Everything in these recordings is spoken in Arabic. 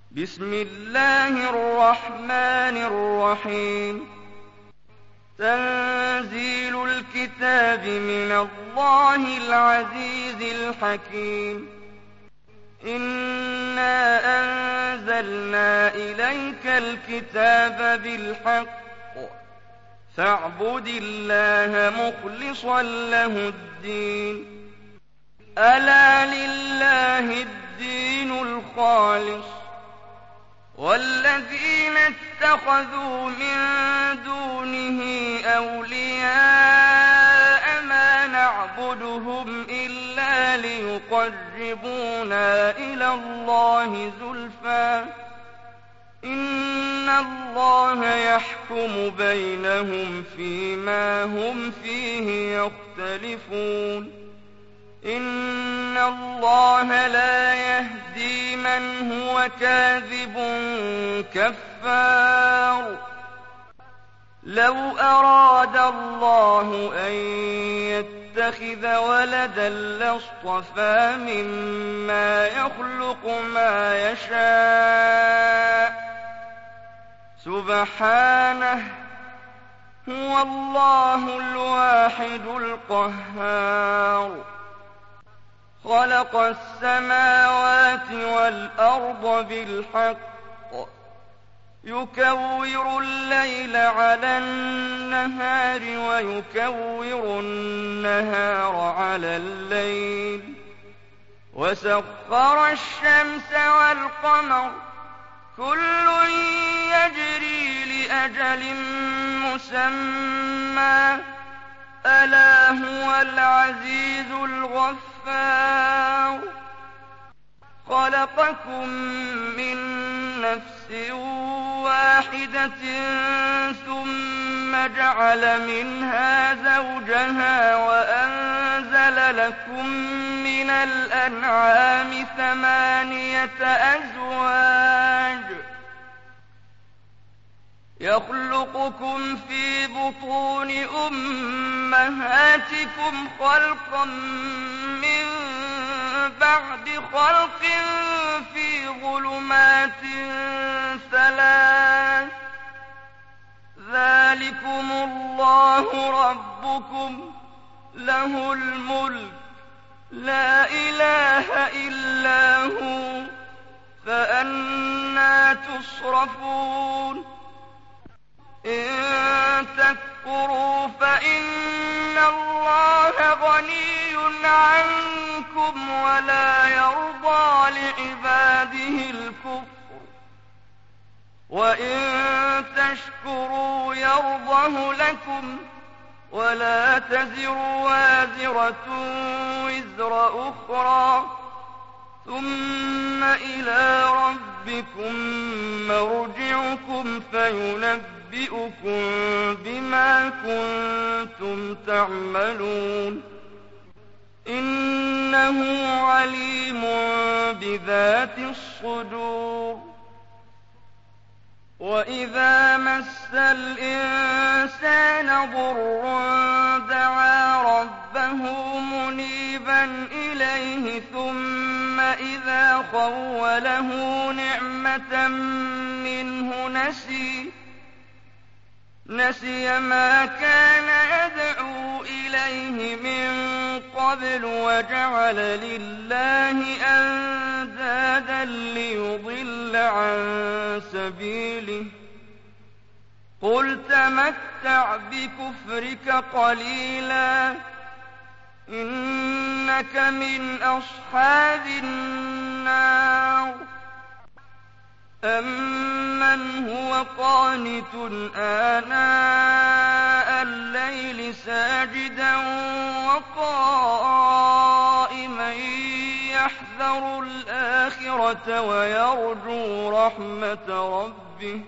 بسم الله الرحمن الرحيم. تنزيل الكتاب من الله العزيز الحكيم. إنا أنزلنا إليك الكتاب بالحق فاعبد الله مخلصا له الدين. ألا لله الدين الخالص والذين اتخذوا من دونه أولياء ما نعبدهم إلا ليقربونا إلى الله زلفى إن الله يحكم بينهم فيما هم فيه يختلفون. إن الله لا يهدي من هو كاذب كفار. لو أراد الله أن يتخذ ولدا لاصطفى مما يخلق ما يشاء سبحانه هو الله الواحد القهار. خلق السماوات والأرض بالحق يكور الليل على النهار ويكور النهار على الليل وسخر الشمس والقمر كل يجري لأجل مسمى ألا هو العزيز الغفار. خلقكم من نفس واحدة ثم جعل منها زوجها وأنزل لكم من الأنعام 8 أزواج يخلقكم في بطون أمهاتكم خلقا من بعد خلق في ظلمات 3 ذلكم الله ربكم له الملك لا إله إلا هو فأنى تصرفون. إن تكفروا فإن الله غني عنكم ولا يرضى لعباده الكفر وإن تشكروا يرضه لكم ولا تزر وازرة وزر أخرى ثم إلى ربكم مرجعكم فينبئكم بما كنتم تعملون. إنه عليم بذات الصدور. وإذا مس الإنسان ضر دعا ربه منيبا إليه ثم إذا خوله نعمة منه نسي ما كان يدعو إليه من قبل وجعل لله أندادا ليضل عن سبيله. قل تمتع بكفرك قليلا إنك من أصحاب النار. أمن هو قانت آناء الليل ساجدا وقائما يحذر الآخرة ويرجو رحمة ربه.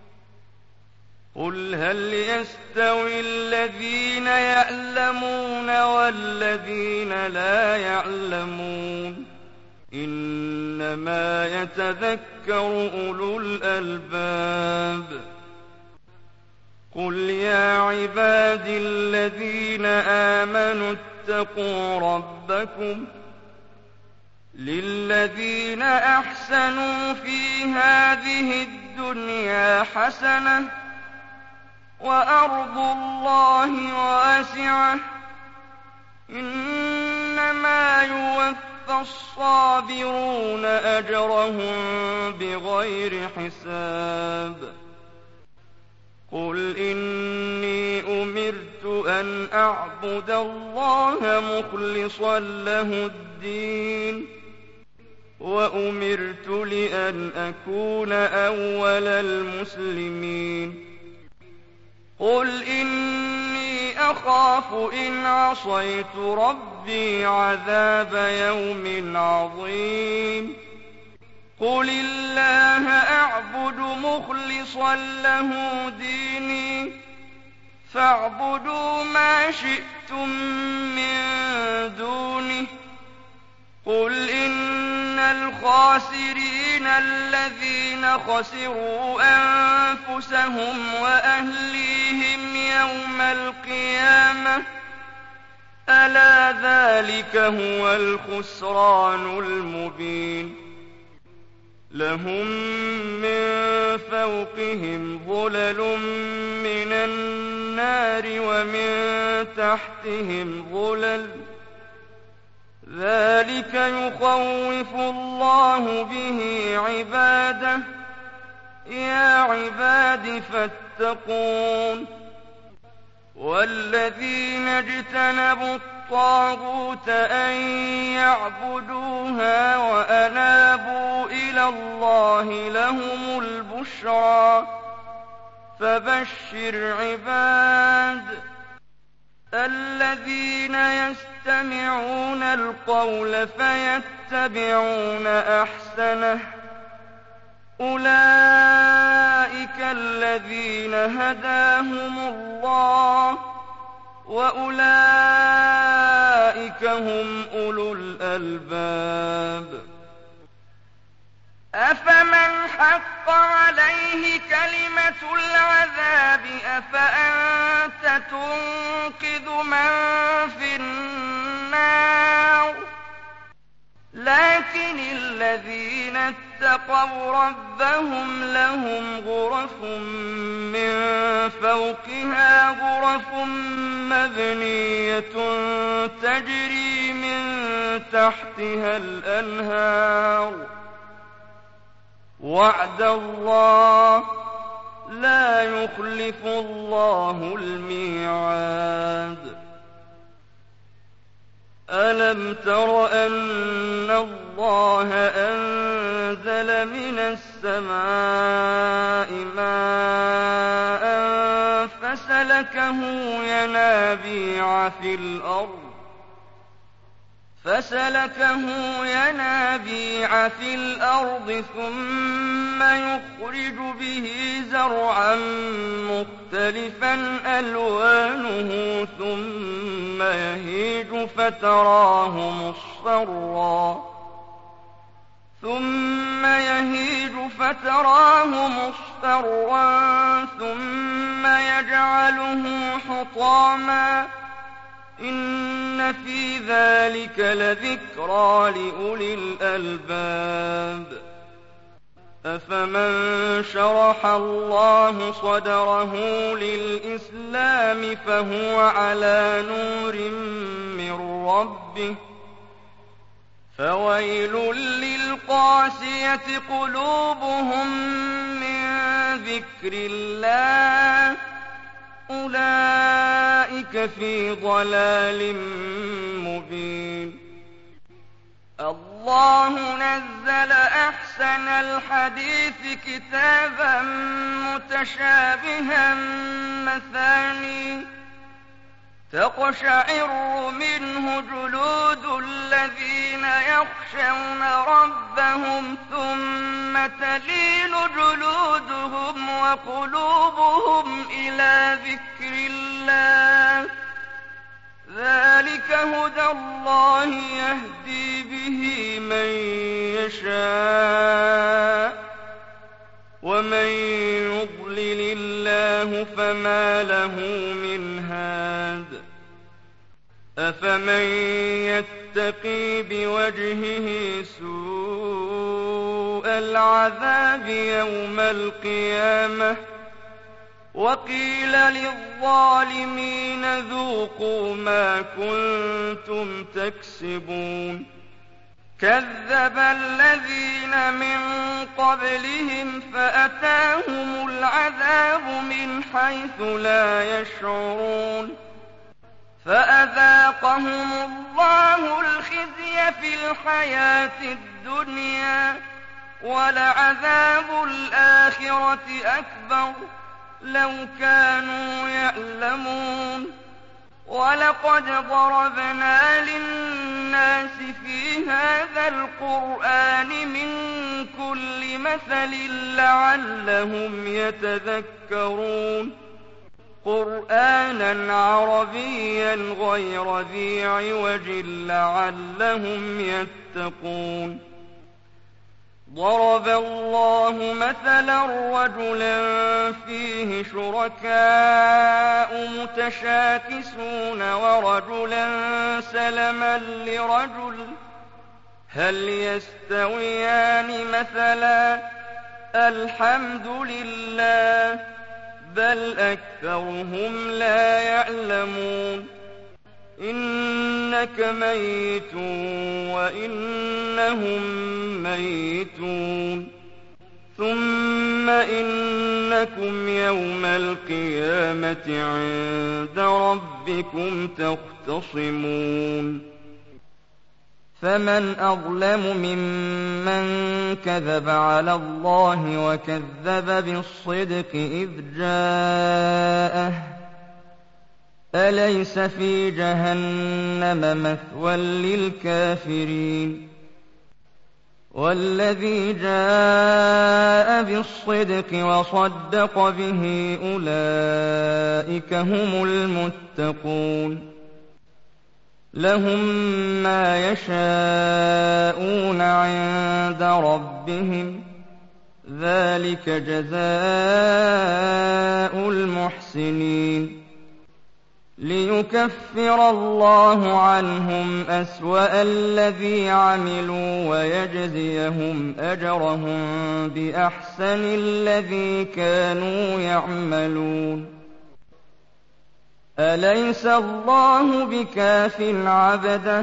قل هل يستوي الذين يعلمون والذين لا يعلمون إنما يتذكر أولو الألباب. قل يا عبادي الذين آمنوا اتقوا ربكم للذين أحسنوا في هذه الدنيا حسنة وأرض الله واسعة إنما يوفى الصابرون أجرهم بغير حساب قل إني أمرت أن أعبد الله مخلصا له الدين وأمرت لأن أكون أول المسلمين قل إني أخاف إن عصيت ربي عذاب يوم عظيم قل الله أعبد مخلصا له ديني فاعبدوا ما شئتم من دونه قل إن الخاسرين الذين خسروا أنفسهم وأهليهم يوم القيامة ألا ذلك هو الخسران المبين لهم من فوقهم ظلل من النار ومن تحتهم ظلل ذلك يخوف الله به عباده يا عباد فاتقون والذين اجتنبوا الطاغوت أن يعبدوها وأنابوا إلى الله لهم البشرى فبشر عباد الذين يستمعون القول فيتبعون أحسنه أولئك الذين هداهم الله وأولئك هم أولو الألباب أفمن حق عليه كلمة العذاب أفأنت تنقذ من في النار لكن الذين اتقوا ربهم لهم غرف من فوقها غرف مبنية تجري من تحتها الأنهار وعد الله لا يخلف الله الميعاد ألم تر أن الله أنزل من السماء ماء فسلكه ينابيع في الأرض ثم يخرج به زرعا مختلفا ألوانه ثم يهيج فتراه مصفرا ثم يجعله حطاما إن في ذلك لذكرى لأولي الألباب أفمن شرح الله صدره للإسلام فهو على نور من ربه فويل للقاسية قلوبهم من ذكر الله أولئك في ضلال مبين الله نزل أحسن الحديث كتابا متشابها مثاني تقشعر منه جلود الذين يخشون ربهم ثم تلين جلودهم وقلوبهم إلى ذكر الله ذلك هدى الله يهدي به من يشاء ومن يضلل الله فما له من هاد أفمن يتقي بوجهه سوء العذاب يوم القيامة وقيل للظالمين ذوقوا ما كنتم تكسبون كذب الذين من قبلهم فأتاهم العذاب من حيث لا يشعرون فأذاقهم الله الخزي في الحياة الدنيا ولعذاب الآخرة أكبر لو كانوا يعلمون ولقد ضربنا للناس في هذا القرآن من كل مثل لعلهم يتذكرون قرآنا عربيا غير ذي عوج لعلهم يتقون ضرب الله مثلا رجلا فيه شركاء متشاكسون ورجلا سلما لرجل هل يستويان مثلا الحمد لله بل أكثرهم لا يعلمون إنك ميت وإنهم ميتون ثم إنكم يوم القيامة عند ربكم تختصمون فمن أظلم ممن كذب على الله وكذب بالصدق إذ جاءه أليس في جهنم مثوى للكافرين والذي جاء بالصدق وصدق به أولئك هم المتقون لهم ما يشاءون عند ربهم ذلك جزاء المحسنين ليكفر الله عنهم أسوأ الذي عملوا ويجزيهم أجرهم بأحسن الذي كانوا يعملون أليس الله بكاف عبده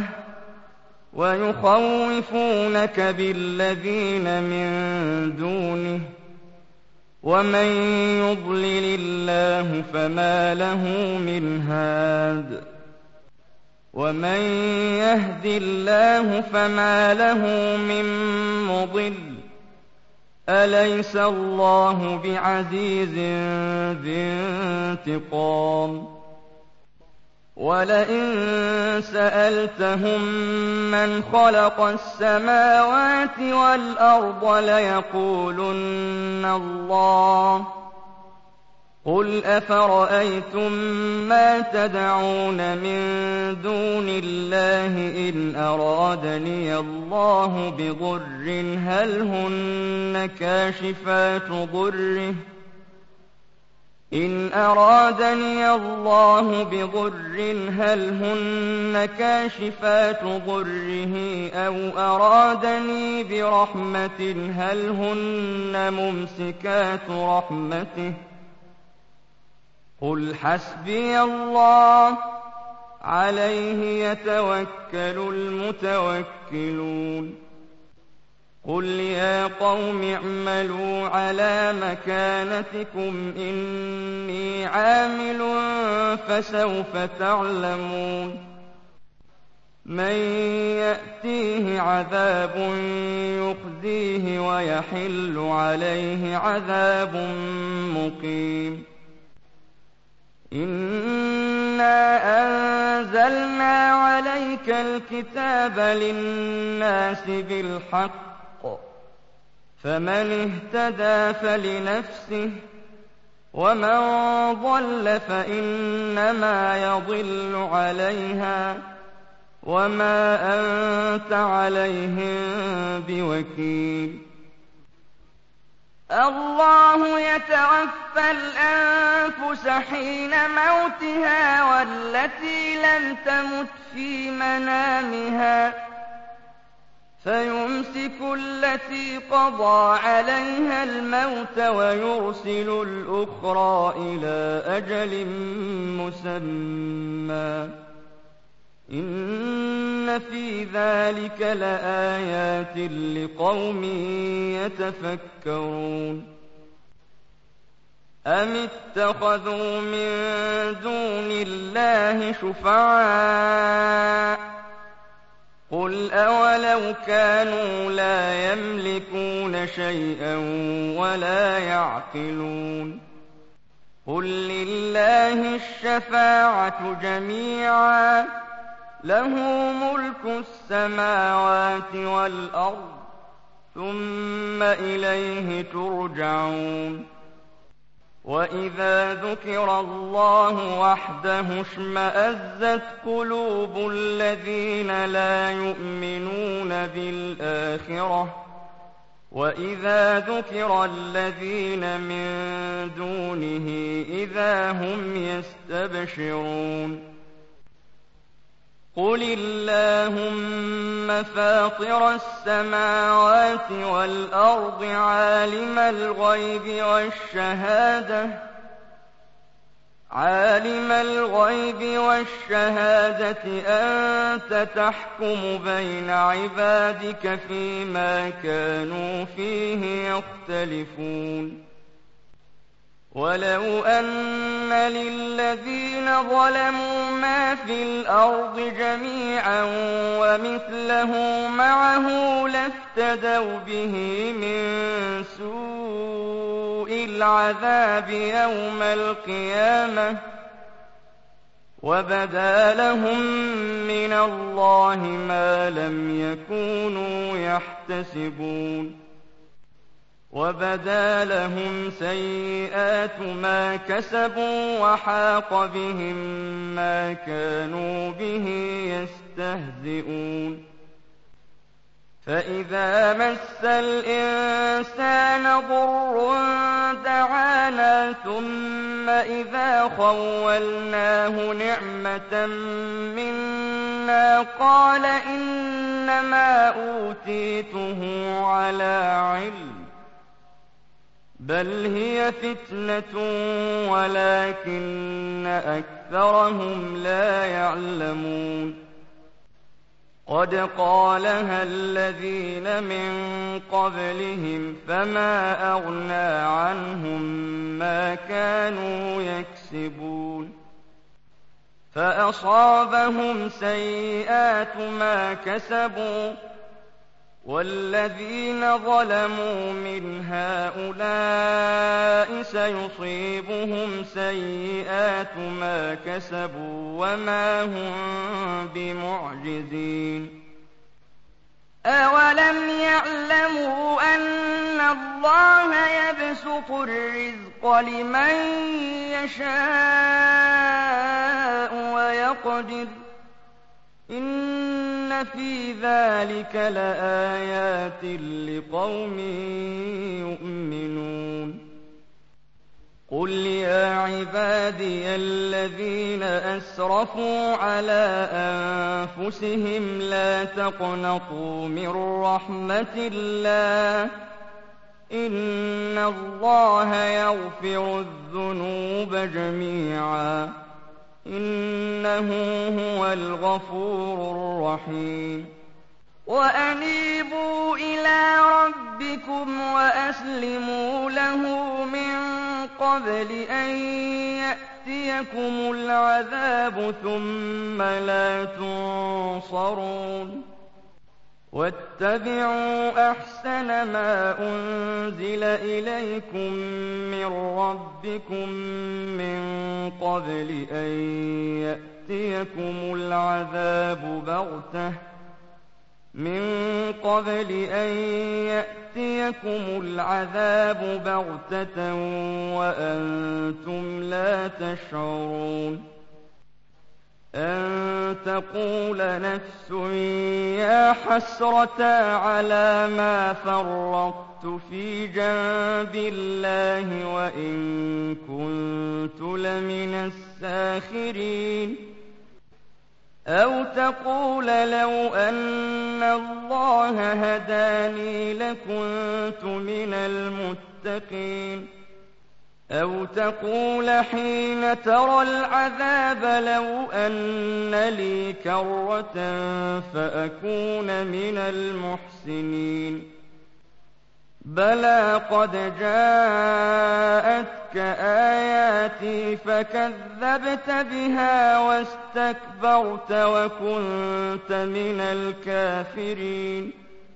ويخوفونك بالذين من دونه ومن يضلل الله فما له من هاد ومن يهد الله فما له من مضل أليس الله بعزيز ذي انتقام ولئن سألتهم من خلق السماوات والأرض ليقولن الله قل أفرأيتم ما تدعون من دون الله إن أرادني الله بضر هل هن كاشفات ضره إن أرادني الله بضر هل هن كاشفات ضره أو أرادني برحمة هل هن ممسكات رحمته قل حسبي الله عليه يتوكل المتوكلون قل يا قوم اعملوا على مكانتكم إني عامل فسوف تعلمون من يأتيه عذاب يخزيه ويحل عليه عذاب مقيم إنا أنزلنا عليك الكتاب للناس بالحق فمن اهتدى فلنفسه ومن ضل فإنما يضل عليها وما أنت عليهم بوكيل الله يتوفى الأنفس حين موتها والتي لم تمت في منامها فيمسك التي قضى عليها الموت ويرسل الأخرى إلى أجل مسمى إن في ذلك لآيات لقوم يتفكرون أم اتخذوا من دون الله شفعاء قل أولو كانوا لا يملكون شيئا ولا يعقلون قل لله الشفاعة جميعا له ملك السماوات والأرض ثم إليه ترجعون وإذا ذكر الله وحده اشمأزت قلوب الذين لا يؤمنون بالآخرة وإذا ذكر الذين من دونه إذا هم يستبشرون قل اللهم فاطر السماوات والأرض عالم الغيب والشهادة أنت تحكم بين عبادك فيما كانوا فيه يختلفون ولو أن للذين ظلموا ما في الأرض جميعا ومثله معه لافتدوا به من سوء العذاب يوم القيامة وبدا لهم من الله ما لم يكونوا يحتسبون وبدا لهم سيئات ما كسبوا وحاق بهم ما كانوا به يستهزئون فإذا مس الإنسان ضر دعانا ثم إذا خولناه نعمة منا قال إنما أوتيته على علم بل هي فتنة ولكن أكثرهم لا يعلمون قد قالها الذين من قبلهم فما أغنى عنهم ما كانوا يكسبون فأصابهم سيئات ما كسبوا والذين ظلموا من هؤلاء سيصيبهم سيئات ما كسبوا وما هم بمعجزين أولم يعلموا أن الله يبسط الرزق لمن يشاء ويقدر إن في ذلك لآيات لقوم يؤمنون قل يا عبادي الذين أسرفوا على أنفسهم لا تقنطوا من رحمة الله إن الله يغفر الذنوب جميعا إنه هو الغفور الرحيم وأنيبوا إلى ربكم وأسلموا له من قبل أن يأتيكم العذاب ثم لا تنصرون واتبعوا أحسن ما أنزل إليكم من ربكم من قبل أن يأتيكم العذاب بغتة وأنتم لا تشعرون أن تقول نفس يا حسرة على ما فرطت في جنب الله وإن كنت لمن الساخرين أو تقول لو أن الله هداني لكنت من المتقين أو تقول حين ترى العذاب لو أن لي كرة فأكون من المحسنين بلى قد جاءتك آياتي فكذبت بها واستكبرت وكنت من الكافرين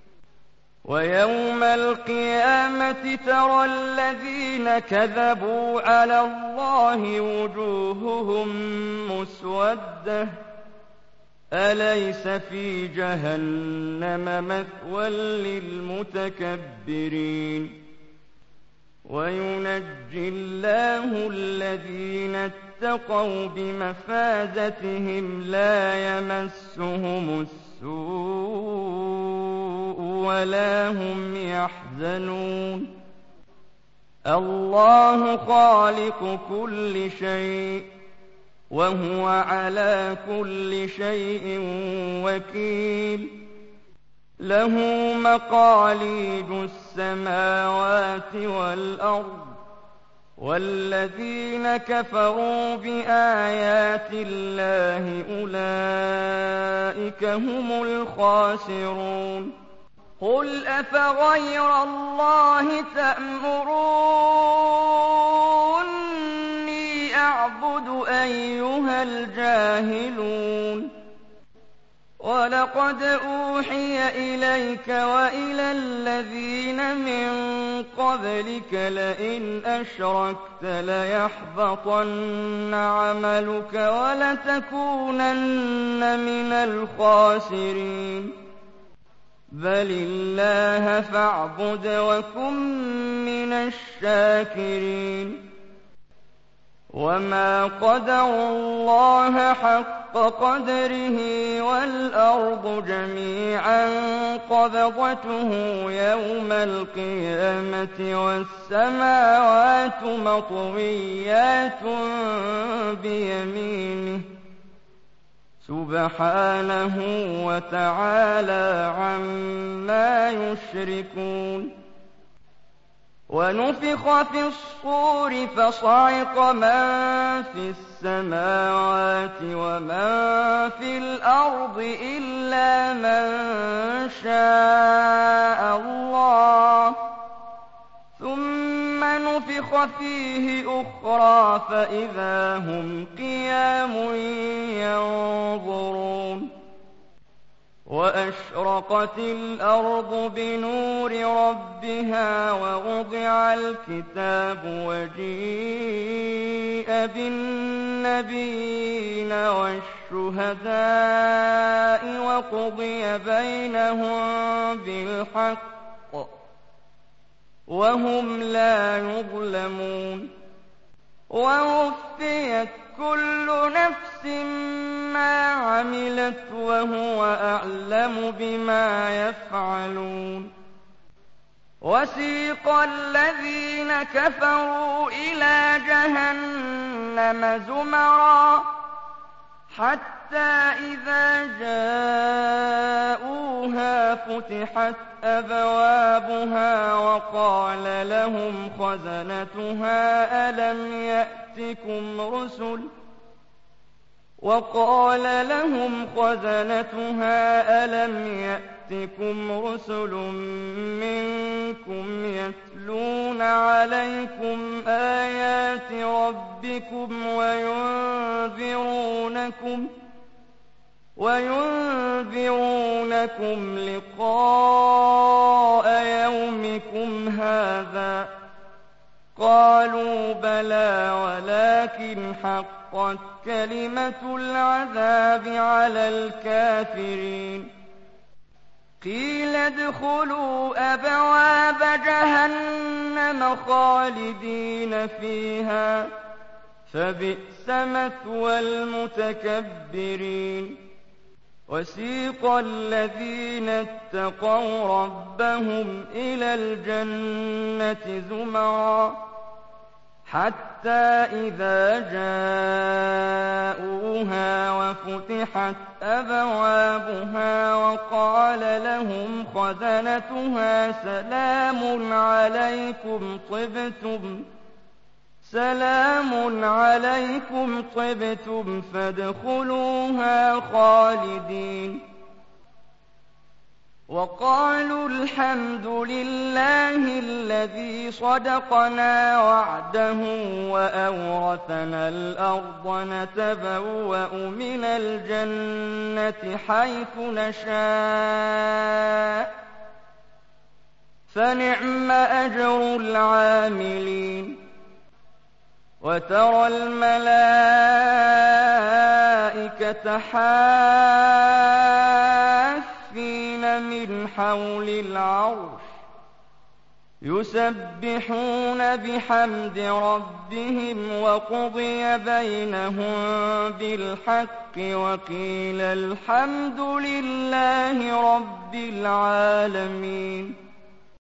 ويوم القيامة ترى الذين كذبوا على الله وجوههم مسودة أليس في جهنم مثوى للمتكبرين وينجي الله الذين اتقوا بمفازتهم لا يمسهم السوء ولا هم يحزنون الله خالق كل شيء وهو على كل شيء وكيل له مقاليد السماوات والأرض والذين كفروا بآيات الله أولئك هم الخاسرون قل أفغير الله تأمروني أعبد أيها الجاهلون ولقد أوحي إليك وإلى الذين من قبلك لئن أشركت ليحبطن عملك ولتكونن من الخاسرين بل الله فاعبد وكن من الشاكرين وما قدروا الله حق قدره والأرض جميعا قبضته يوم القيامة والسماوات مطويات بيمينه سبحانه وتعالى عما يشركون ونفخ في الصور فصعق من في السماوات ومن في الأرض إلا من شاء الله ثم نفخ فيه أخرى فإذا هم قيام ينظرون وأشرقت الأرض بنور ربها ووضع الكتاب وجيء بالنبيين والشهداء وقضي بينهم بالحق وهم لا يظلمون ووفيت كل نفس ما عملت وهو أعلم بما يفعلون وسيق الذين كفروا إلى جهنم زمرا حتى إذا جاءوها فتحت أبوابها وقال لهم خزنتها ألم يأتكم رسل منكم يتلون عليكم آيات ربكم وينذرونكم لقاء يومكم هذا قالوا بلى ولكن حقت كلمة العذاب على الكافرين قيل ادخلوا أبواب جهنم خالدين فيها فبئس مثوى المتكبرين وسيق الذين اتقوا ربهم إلى الجنة زمرا حتى إذا جاءوها وفتحت أبوابها وقال لهم خزنتها سلام عليكم طبتم فادخلوها خالدين وقالوا الحمد لله الذي صدقنا وعده وأورثنا الأرض نتبوأ من الجنة حيث نشاء فنعم أجر العاملين وترى الملائكة حافين من حول العرش يسبحون بحمد ربهم وقضي بينهم بالحق وقيل الحمد لله رب العالمين